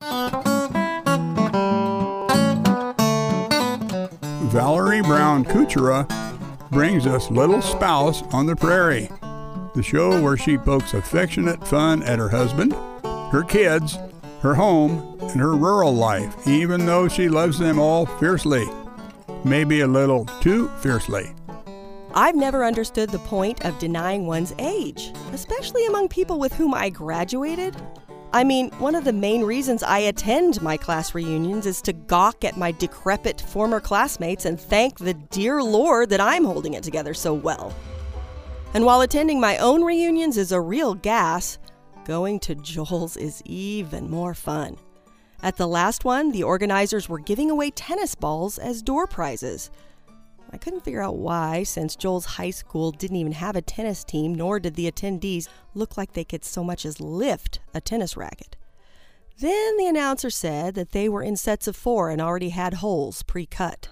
Valerie Brown Kuchera brings us Little Spouse on the Prairie, the show where she pokes affectionate fun at her husband, her kids, her home, and her rural life, even though she loves them all fiercely. Maybe a little too fiercely. I've never understood the point of denying one's age, especially among people with whom I graduated. I mean, one of the main reasons I attend my class reunions is to gawk at my decrepit former classmates and thank the dear Lord that I'm holding it together so well. And while attending my own reunions is a real gas, going to Joel's is even more fun. At the last one, the organizers were giving away tennis balls as door prizes. I couldn't figure out why, since Joel's high school didn't even have a tennis team, nor did the attendees look like they could so much as lift a tennis racket. Then the announcer said that they were in sets of 4 and already had holes pre-cut.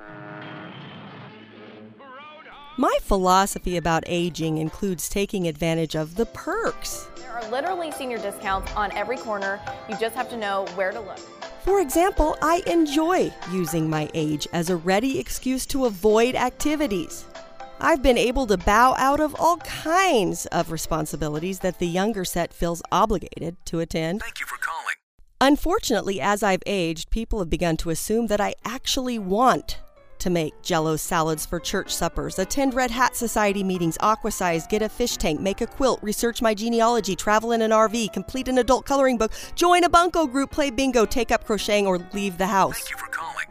My philosophy about aging includes taking advantage of the perks. There are literally senior discounts on every corner. You just have to know where to look. For example, I enjoy using my age as a ready excuse to avoid activities. I've been able to bow out of all kinds of responsibilities that the younger set feels obligated to attend. Thank you for calling. Unfortunately, as I've aged, people have begun to assume that I actually want to make Jell-O salads for church suppers, attend Red Hat Society meetings, aquasize, get a fish tank, make a quilt, research my genealogy, travel in an RV, complete an adult coloring book, join a bunco group, play bingo, take up crocheting, or leave the house. Thank you for calling.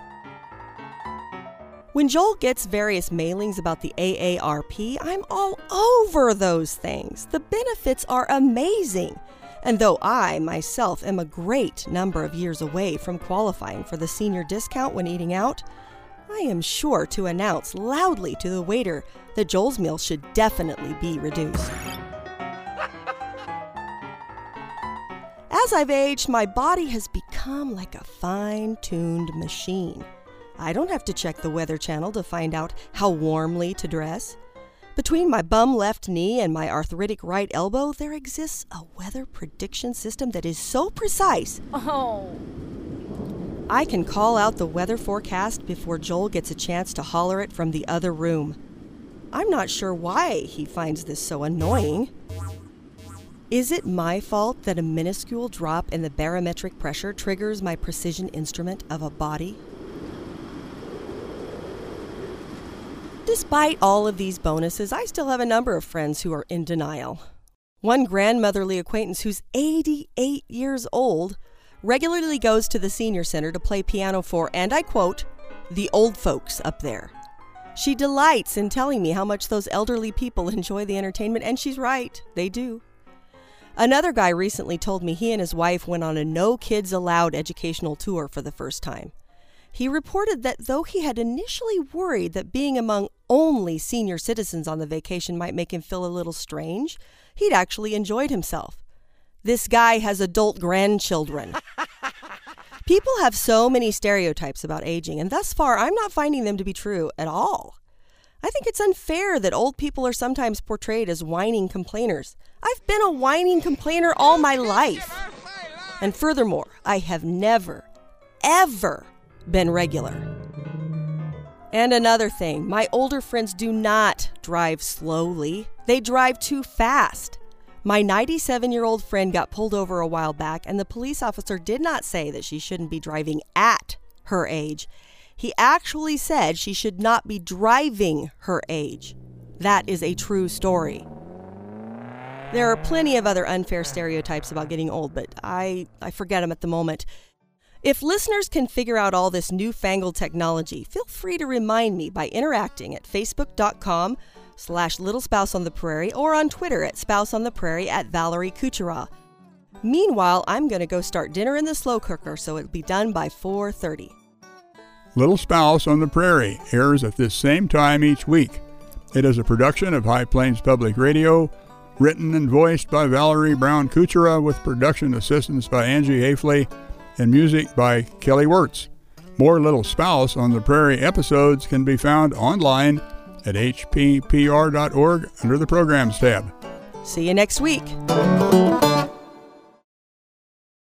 When Joel gets various mailings about the AARP, I'm all over those things. The benefits are amazing. And though I, myself, am a great number of years away from qualifying for the senior discount when eating out, I am sure to announce loudly to the waiter that Joel's meal should definitely be reduced. As I've aged, my body has become like a fine-tuned machine. I don't have to check the Weather Channel to find out how warmly to dress. Between my bum left knee and my arthritic right elbow, there exists a weather prediction system that is so precise. I can call out the weather forecast before Joel gets a chance to holler it from the other room. I'm not sure why he finds this so annoying. Is it my fault that a minuscule drop in the barometric pressure triggers my precision instrument of a body? Despite all of these bonuses, I still have a number of friends who are in denial. One grandmotherly acquaintance who's 88 years old regularly goes to the senior center to play piano for, and I quote, the old folks up there. She delights in telling me how much those elderly people enjoy the entertainment, and she's right, they do. Another guy recently told me he and his wife went on a no kids allowed educational tour for the first time. He reported that though he had initially worried that being among only senior citizens on the vacation might make him feel a little strange, he'd actually enjoyed himself. This guy has adult grandchildren. People have so many stereotypes about aging, and thus far I'm not finding them to be true at all. I think it's unfair that old people are sometimes portrayed as whining complainers. I've been a whining complainer all my life. And furthermore, I have never, ever been regular. And another thing, my older friends do not drive slowly. They drive too fast. My 97-year-old friend got pulled over a while back, and the police officer did not say that she shouldn't be driving at her age. He actually said she should not be driving her age. That is a true story. There are plenty of other unfair stereotypes about getting old, but I forget them at the moment. If listeners can figure out all this newfangled technology, feel free to remind me by interacting at facebook.com/Little Spouse on the Prairie or on Twitter at Spouse on the Prairie at Valerie Kuchera. Meanwhile, I'm going to go start dinner in the slow cooker so it'll be done by 4:30. Little Spouse on the Prairie airs at this same time each week. It is a production of High Plains Public Radio, written and voiced by Valerie Brown Kuchera with production assistance by Angie Hafley and music by Kelly Wirtz. More Little Spouse on the Prairie episodes can be found online at hppr.org under the Programs tab. See you next week.